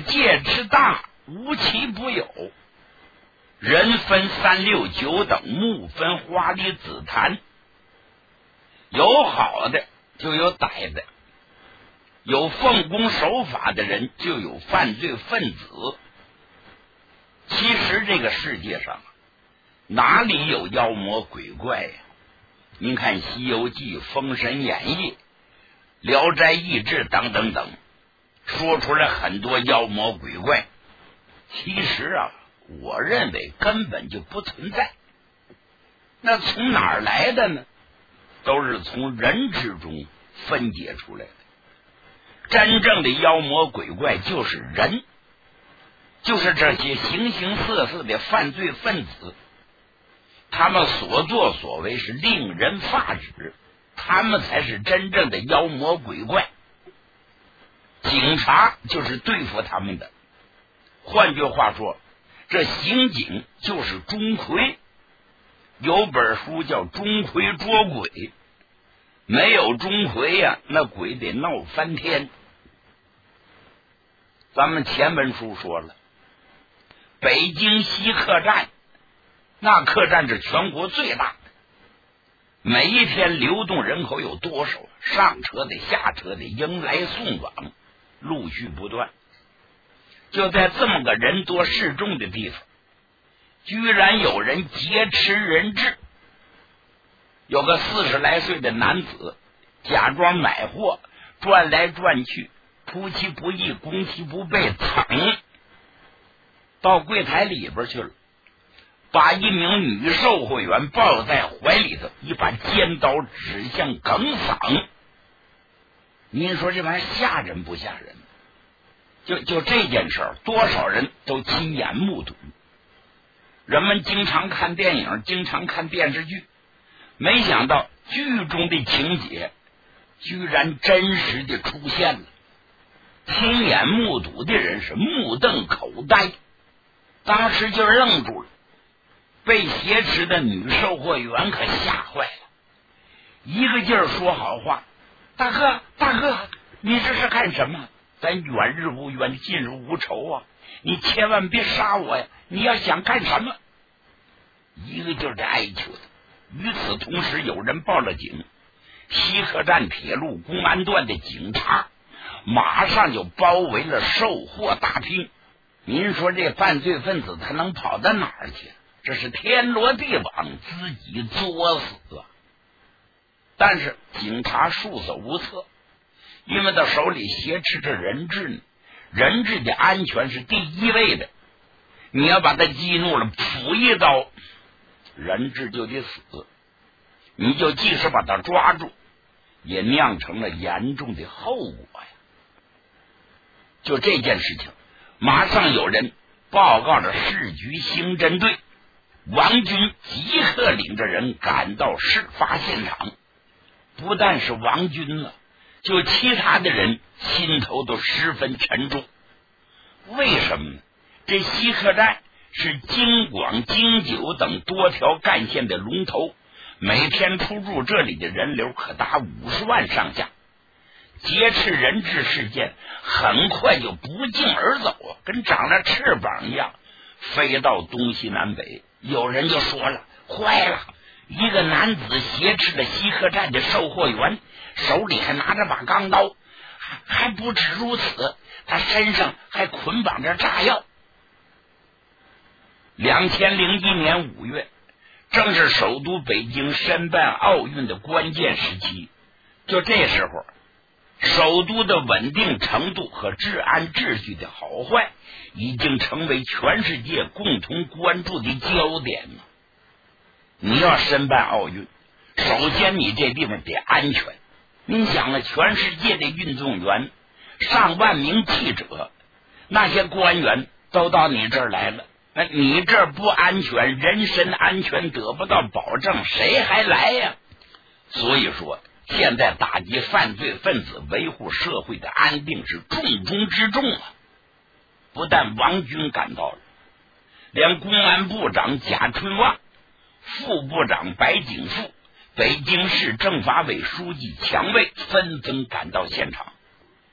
界之大，无奇不有。人分三六九等，木分花梨紫檀，有好的就有歹的，有奉公守法的人就有犯罪分子。其实这个世界上哪里有妖魔鬼怪呀？您看《西游记》《封神演义》《聊斋异志》等等等，说出来很多妖魔鬼怪。其实我认为根本就不存在。那从哪儿来的呢？都是从人之中分解出来的。真正的妖魔鬼怪就是人，就是这些形形色色的犯罪分子，他们所作所为是令人发指，他们才是真正的妖魔鬼怪。警察就是对付他们的。换句话说，这刑警就是钟馗。有本书叫《钟馗捉鬼》，没有钟馗呀，那鬼得闹翻天。咱们前文书说了，北京西客站，那客站是全国最大的，每一天流动人口有多少？上车的下车的，迎来送往，陆续不断。就在这么个人多势众的地方，居然有人劫持人质。有个40来岁的男子假装买货，转来转去，出其不意，攻其不备，噌到柜台里边去了，把一名女售货员抱在怀里头，一把尖刀指向梗嗓。您说这玩意儿吓人不吓人？就这件事儿，多少人都亲眼目睹。人们经常看电影，经常看电视剧，没想到剧中的情节居然真实的出现了。亲眼目睹的人是目瞪口呆，当时就愣住了。被挟持的女售货员可吓坏了，一个劲儿说好话：大哥大哥，你这是干什么？咱远日无冤，近日无仇啊，你千万别杀我呀，你要想干什么？一个劲儿的哀求他。与此同时，有人报了警，西客站铁路公安段的警察马上就包围了售货大厅。您说这犯罪分子他能跑到哪儿去？这是天罗地网，自己作死啊！但是警察束手无策，因为他手里挟持着人质呢，人质的安全是第一位的。你要把他激怒了，斧一刀，人质就得死。你就即使把他抓住，也酿成了严重的后果呀。就这件事情，马上有人报告着市局刑侦队，王军即刻领着人赶到事发现场。不但是王军了，就其他的人心头都十分沉重。为什么呢？这西客站是京广、京九等多条干线的龙头，每天出入这里的人流可达50万上下。劫持人质事件很快就不胫而走，跟长了翅膀一样飞到东西南北。有人就说了，坏了，一个男子挟持了西客站的售货员，手里还拿着把钢刀，还不止如此，他身上还捆绑着炸药。2001年5月，正是首都北京申办奥运的关键时期。就这时候，首都的稳定程度和治安秩序的好坏已经成为全世界共同关注的焦点了。你要申办奥运，首先你这地方得安全。你想了，全世界的运动员，上万名记者，那些官员都到你这儿来了，那你这儿不安全，人身安全得不到保证，谁还来呀？所以说，现在打击犯罪分子，维护社会的安定是重中之重啊！不但王军赶到了，连公安部长贾春旺、副部长白景富、北京市政法委书记强卫纷纷赶到现场。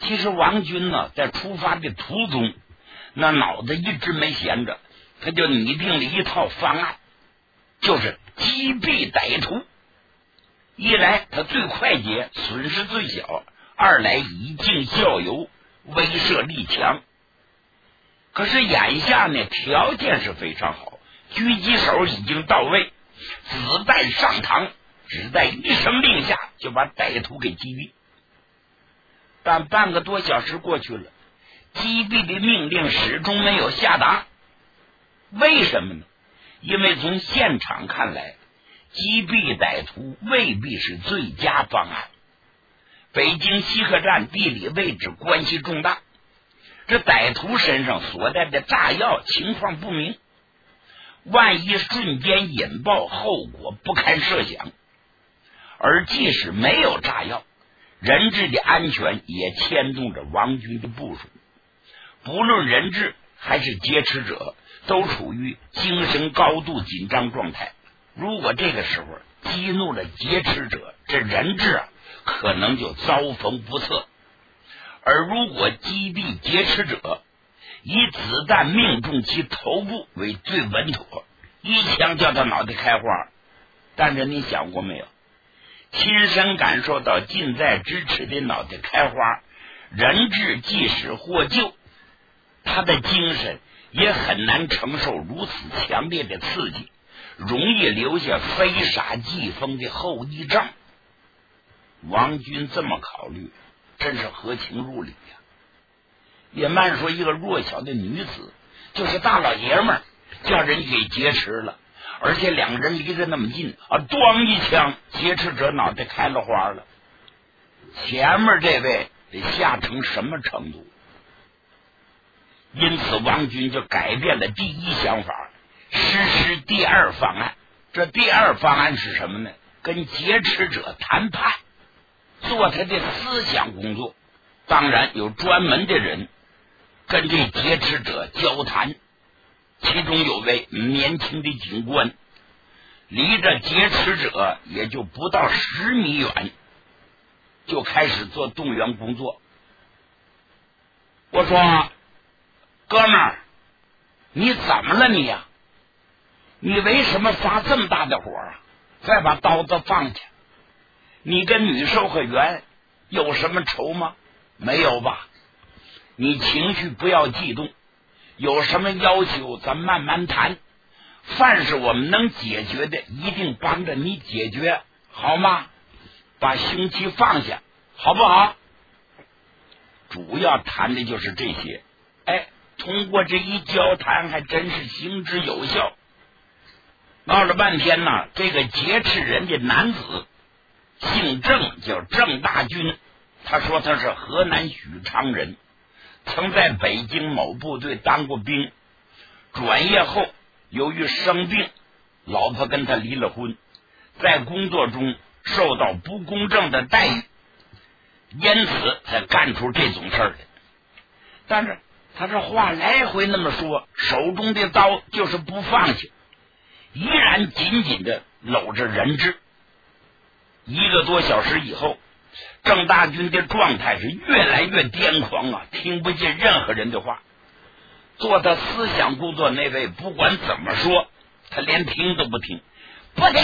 其实王军呢，在出发的途中，那脑子一直没闲着，他就拟定了一套方案，就是击毙歹徒。一来他最快捷，损失最小；二来以儆效尤，威慑力强。可是眼下呢，条件是非常好，狙击手已经到位，子弹上膛，只在一声令下就把歹徒给击毙。但半个多小时过去了，击毙的命令始终没有下达。为什么呢？因为从现场看来，击毙歹徒未必是最佳方案。北京西客站地理位置关系重大，这歹徒身上所带的炸药情况不明，万一瞬间引爆，后果不堪设想。而即使没有炸药，人质的安全也牵动着王军的部署。不论人质还是劫持者，都处于精神高度紧张状态。如果这个时候激怒了劫持者，这人质可能就遭逢不测。而如果击毙劫持者，以子弹命中其头部为最稳妥，一枪叫他脑袋开花。但是你想过没有，亲身感受到近在咫尺的脑袋开花，人质即使获救，他的精神也很难承受如此强烈的刺激，容易留下非傻即疯的后遗症。王军这么考虑，真是合情入理呀。也慢说一个弱小的女子，就是大老爷们儿叫人给劫持了，而且两个人离得那么近啊，咣一枪，劫持者脑袋开了花了。前面这位得吓成什么程度？因此王军就改变了第一想法，实施第二方案。这第二方案是什么呢？跟劫持者谈判，做他的思想工作。当然有专门的人跟这劫持者交谈，其中有位年轻的警官，离着劫持者也就不到10米远，就开始做动员工作。我说，哥们儿，你怎么了你呀？你为什么发这么大的火啊？再把刀子放下。你跟女售货员有什么仇吗？没有吧？你情绪不要激动，有什么要求咱慢慢谈，凡是我们能解决的一定帮着你解决，好吗？把凶器放下，好不好？主要谈的就是这些。通过这一交谈还真是行之有效。闹了半天呢，这个劫持人的男子姓郑，叫郑大军。他说他是河南许昌人，曾在北京某部队当过兵，转业后由于生病，老婆跟他离了婚，在工作中受到不公正的待遇，因此才干出这种事儿来。但是他这话来回那么说，手中的刀就是不放下，依然紧紧的搂着人质。1个多小时以后，郑大军的状态是越来越癫狂啊，听不进任何人的话。做他思想工作那位不管怎么说，他连听都不听。不听，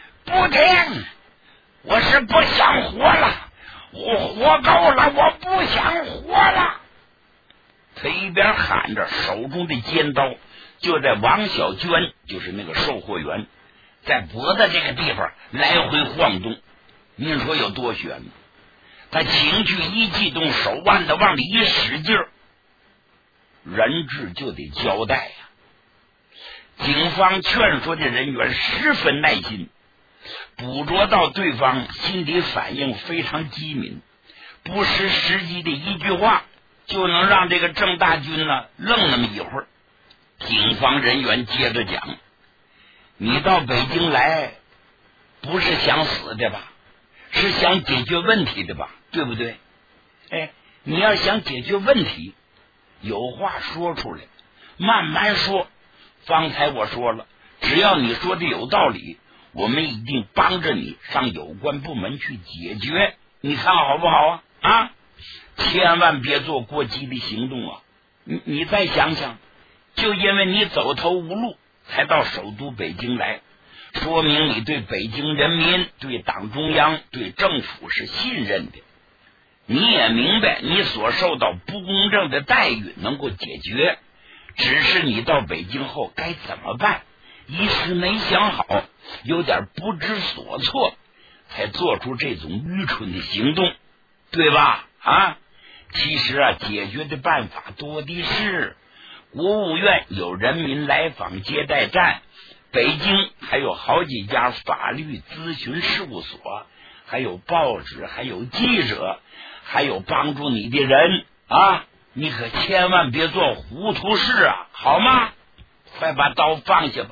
我是不想活了，我活够了，我不想活了。他一边喊着，手中的尖刀就在王小娟，就是那个售货员，在脖子这个地方来回晃动。您说有多悬呢？他情绪一激动，手腕子往里一使劲儿，人质就得交代呀。警方劝说的人员十分耐心，捕捉到对方心理反应非常机敏，不失时机的一句话就能让这个郑大军呢愣那么一会儿。警方人员接着讲，你到北京来不是想死的吧？是想解决问题的吧？对不对？你要想解决问题，有话说出来，慢慢说。方才我说了，只要你说的有道理，我们一定帮着你上有关部门去解决，你看好不好啊？ 千万别做过激的行动啊！你再想想，就因为你走投无路才到首都北京来，说明你对北京人民、对党中央、对政府是信任的。你也明白你所受到不公正的待遇能够解决，只是你到北京后该怎么办，一时没想好，有点不知所措，才做出这种愚蠢的行动，对吧？其实解决的办法多的是。国务院有人民来访接待站，北京还有好几家法律咨询事务所，还有报纸，还有记者，还有帮助你的人你可千万别做糊涂事好吗？快把刀放下吧。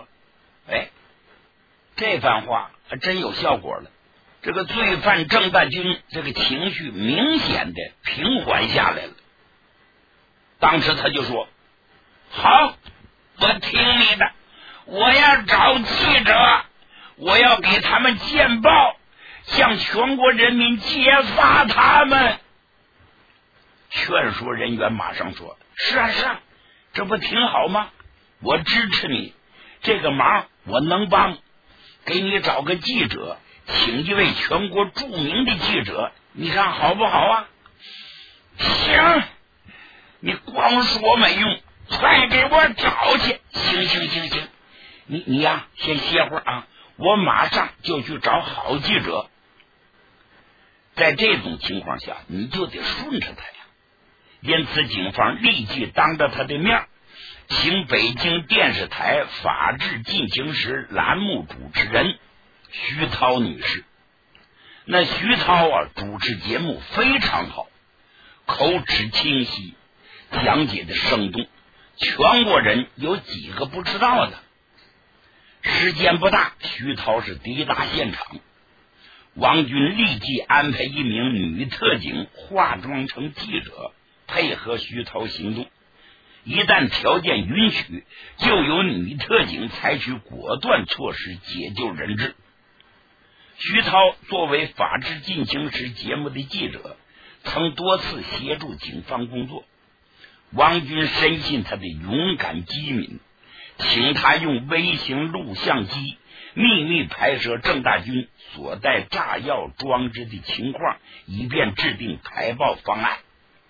这番话还真有效果了。这个罪犯郑大军这个情绪明显的平缓下来了。当时他就说：好，我听你的，我要找记者，我要给他们见报，向全国人民揭发他们。劝说人员马上说：是啊，这不挺好吗？我支持你，这个忙我能帮，给你找个记者，请一位全国著名的记者，你看好不好啊？行，你光说没用，快给我找去。行，你呀先歇会儿我马上就去找好记者。在这种情况下，你就得顺着他呀。因此警方立即当着他的面，请北京电视台法治进行时栏目主持人徐涛女士。那徐涛主持节目非常好，口齿清晰，讲解的生动，全国人有几个不知道的。时间不大，徐涛是抵达现场，王军立即安排一名女特警化妆成记者，配合徐涛行动。一旦条件允许，就有女特警采取果断措施解救人质。徐涛作为法治进行时节目的记者，曾多次协助警方工作。王军深信他的勇敢机敏，请他用微型录像机秘密拍摄郑大军所带炸药装置的情况，以便制定排爆方案。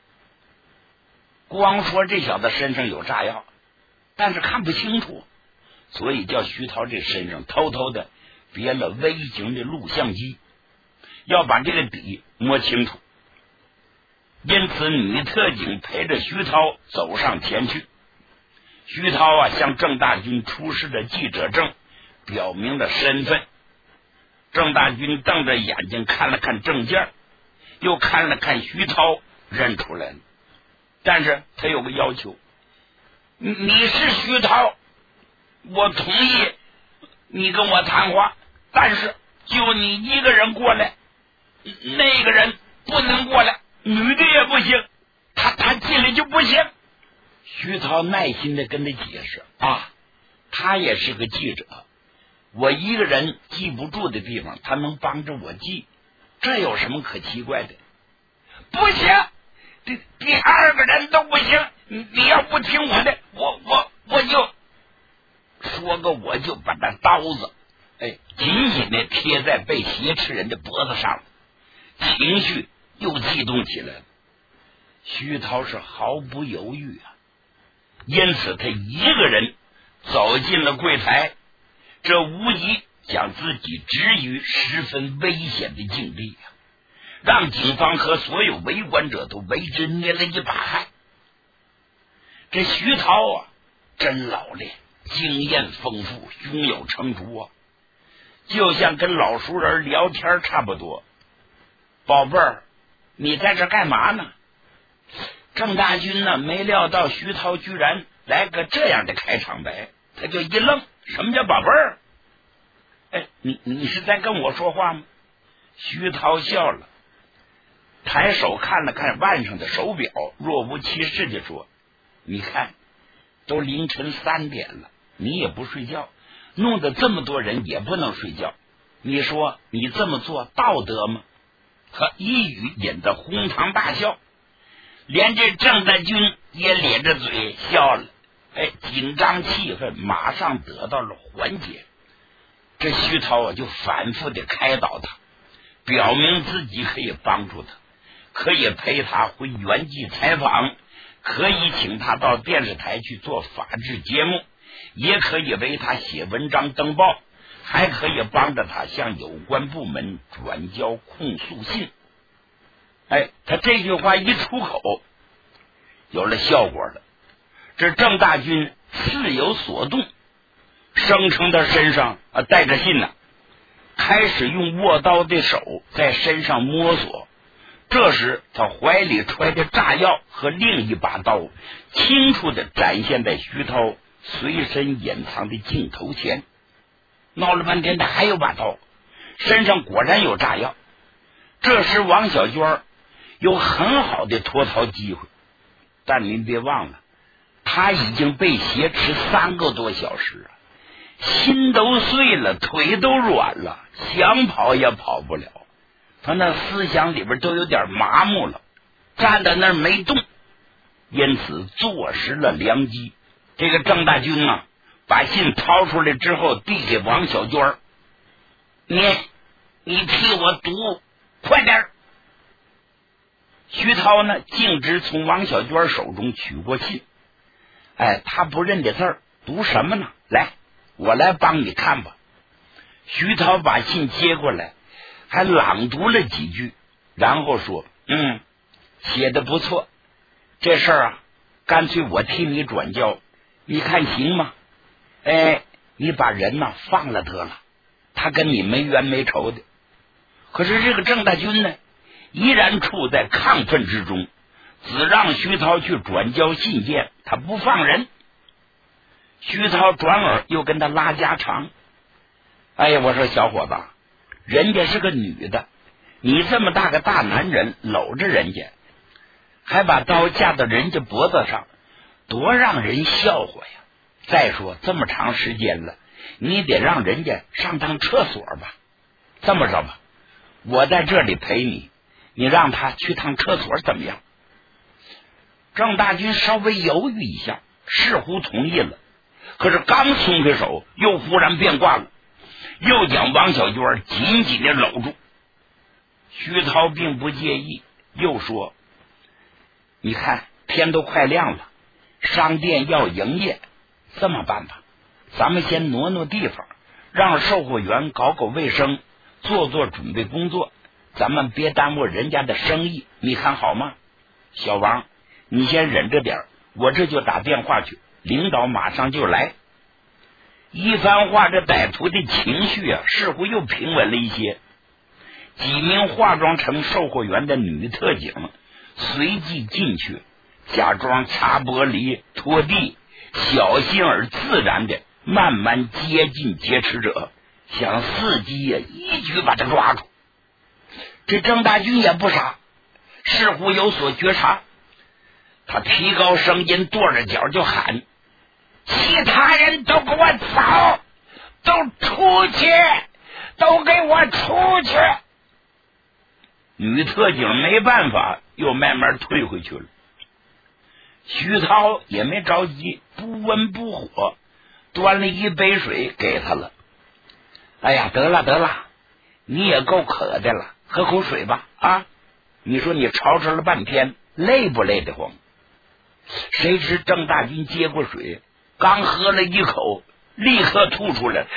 光说这小子身上有炸药，但是看不清楚，所以叫徐涛这身上偷偷的别了微型的录像机，要把这个底摸清楚。因此女特警陪着徐涛走上前去。徐涛向郑大军出示的记者证表明了身份。郑大军瞪着眼睛看了看证件，又看了看徐涛，认出来了。但是他有个要求，你是徐涛，我同意你跟我谈话，但是就你一个人过来，那个人不能过来，女的也不行，他进来就不行。徐涛耐心的跟他解释他也是个记者，我一个人记不住的地方他能帮着我记，这有什么可奇怪的？不行，第二个人都不行，你要不听我的，我就说个我就把那刀子紧紧的贴在被挟持人的脖子上，情绪又激动起来了。徐涛是毫不犹豫因此他一个人走进了柜台，这无疑将自己置于十分危险的境地让警方和所有围观者都为之捏了一把汗。这徐涛真老练，经验丰富，胸有成竹就像跟老熟人聊天差不多。宝贝儿，你在这干嘛呢？郑大军没料到徐涛居然来个这样的开场白，他就一愣，什么叫宝贝儿？你是在跟我说话吗？徐涛笑了，抬手看了看腕上的手表，若无其事地说，你看都凌晨3点了，你也不睡觉，弄得这么多人也不能睡觉，你说你这么做道德吗？一语引得哄堂大笑。 连这郑大军也咧着嘴笑了。紧张气氛马上得到了缓解。这徐涛就反复的开导他，表明自己可以帮助他，可以陪他回原籍采访，可以请他到电视台去做法制节目，也可以为他写文章登报，还可以帮着他向有关部门转交控诉信。他这句话一出口，有了效果了。这郑大军似有所动，声称他身上带着信呢，开始用握刀的手在身上摸索。这时他怀里揣的炸药和另一把刀清楚地展现在徐涛随身掩藏的镜头前。闹了半天他还有把刀，身上果然有炸药。这时王小娟有很好的脱逃机会，但您别忘了，他已经被挟持3个多小时，心都碎了，腿都软了，想跑也跑不了。他那思想里边都有点麻木了，站在那儿没动，因此坐实了良机。这个郑大军把信掏出来之后递给王小娟，你替我读，快点。徐涛径直从王小娟手中取过信。他不认得字儿，读什么呢？来，我来帮你看吧。徐涛把信接过来，还朗读了几句，然后说：写的不错，这事儿干脆我替你转交，你看行吗？你把人放了得了，他跟你没冤没仇的。可是这个郑大军依然处在亢奋之中，只让徐涛去转交信件，他不放人。徐涛转而又跟他拉家常。我说小伙子，人家是个女的，你这么大个大男人搂着人家，还把刀架到人家脖子上，多让人笑话呀。再说这么长时间了，你得让人家上趟厕所吧。这么着吧，我在这里陪你，你让他去趟厕所怎么样？郑大军稍微犹豫一下，似乎同意了，可是刚松开手，又忽然变卦了，又将王小娟紧紧的搂住。徐涛并不介意，又说：你看天都快亮了，商店要营业，这么办吧，咱们先挪挪地方，让售货员搞搞卫生，做做准备工作，咱们别耽误人家的生意，你看好吗？小王，你先忍着点，我这就打电话去，领导马上就来。一番话，这歹徒的情绪似乎又平稳了一些。几名化妆成售货员的女特警随即进去，假装擦玻璃拖地，小心而自然的慢慢接近劫持者，想伺机一举把他抓住。这郑大军也不傻，似乎有所觉察，他提高声音，跺着脚就喊：其他人都给我走，都出去，都给我出去。女特警没办法，又慢慢退回去了。徐涛也没着急，不温不火，端了一杯水给他了。得了，你也够渴的了，喝口水吧。你说你吵吵了半天，累不累得慌？谁知郑大军接过水，刚喝了一口，立刻吐出来。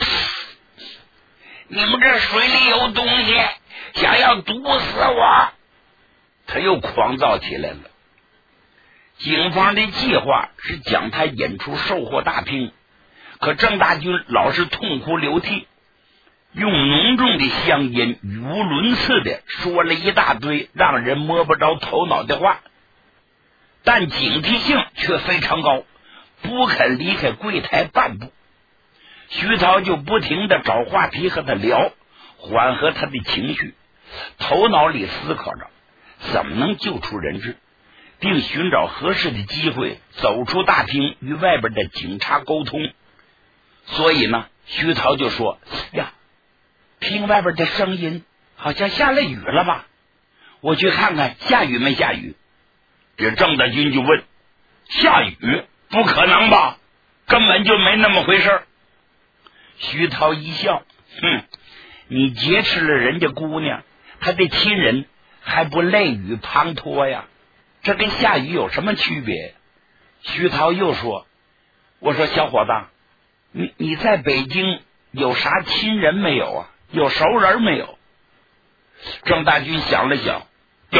你们这水里有东西，想要毒死我！他又狂躁起来了。警方的计划是将他引出售货大厅，可郑大军老是痛哭流涕，用浓重的乡音语无伦次的说了一大堆让人摸不着头脑的话，但警惕性却非常高，不肯离开柜台半步。徐涛就不停的找话题和他聊，缓和他的情绪，头脑里思考着怎么能救出人质，并寻找合适的机会走出大厅与外边的警察沟通。所以徐涛就说：听外边的声音，好像下了雨了吧？我去看看下雨没下雨。 这郑大军就问：下雨？不可能吧，根本就没那么回事。徐涛一笑：你劫持了人家姑娘，她的亲人，还不泪雨滂沱呀？这跟下雨有什么区别？徐涛又说：我说小伙子，你在北京有啥亲人没有啊？有熟人没有？郑大军想了想：有，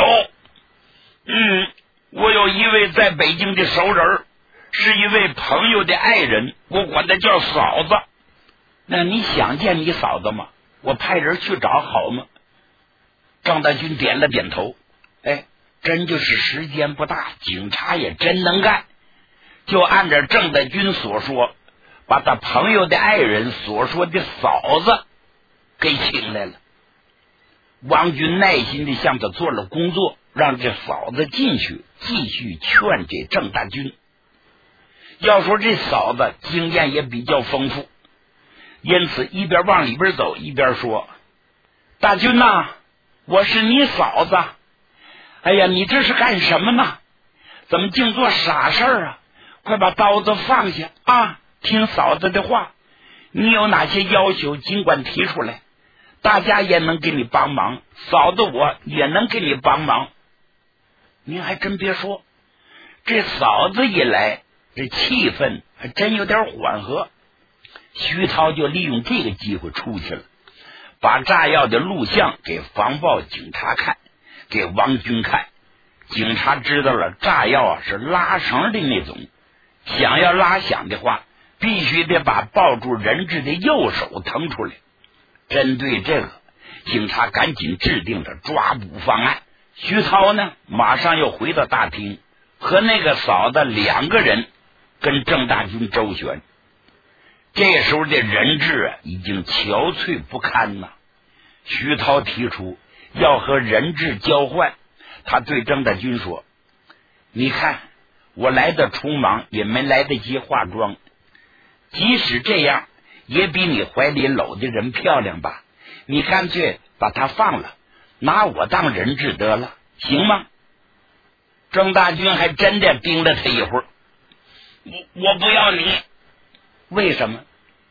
我有一位在北京的熟人，是一位朋友的爱人，我管他叫嫂子。那你想见你嫂子吗？我派人去找好吗？张大军点了点头。真就是时间不大，警察也真能干，就按照郑大军所说，把他朋友的爱人所说的嫂子给请来了。王军耐心地向他做了工作，让这嫂子进去继续劝这郑大军。要说这嫂子经验也比较丰富，因此一边往里边走一边说：大军呐，我是你嫂子。哎呀，你这是干什么呢？怎么净做傻事啊？快把刀子放下啊！听嫂子的话，你有哪些要求尽管提出来，大家也能给你帮忙，嫂子我也能给你帮忙。您还真别说，这嫂子一来，这气氛还真有点缓和。徐涛就利用这个机会出去了，把炸药的录像给防暴警察看，给王军看。警察知道了炸药是拉绳的那种，想要拉响的话，必须得把抱住人质的右手腾出来。针对这个，警察赶紧制定了抓捕方案。徐涛呢，马上又回到大厅，和那个嫂子两个人跟郑大军周旋。这时候的人质已经憔悴不堪了。徐涛提出要和人质交换，他对郑大军说：你看我来的匆忙，也没来得及化妆，即使这样也比你怀里搂的人漂亮吧，你干脆把他放了，拿我当人质得了，行吗？郑大军还真的盯了他一会儿。我不要你。为什么？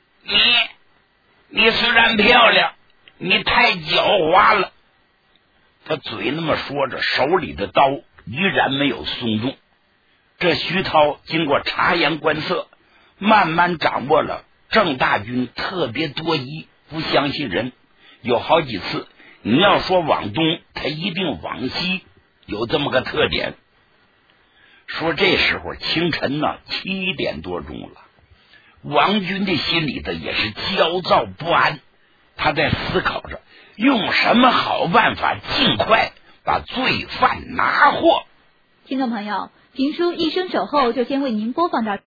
你虽然漂亮，你太狡猾了。他嘴那么说着，手里的刀依然没有松动。这徐涛经过察言观色，慢慢掌握了郑大军特别多疑，不相信人。有好几次你要说往东，他一定往西，有这么个特点。说这时候清晨呢7点多钟了，王军的心里头也是焦躁不安，他在思考着用什么好办法尽快把罪犯拿获。 听众朋友，评书一声守候就先为您播放到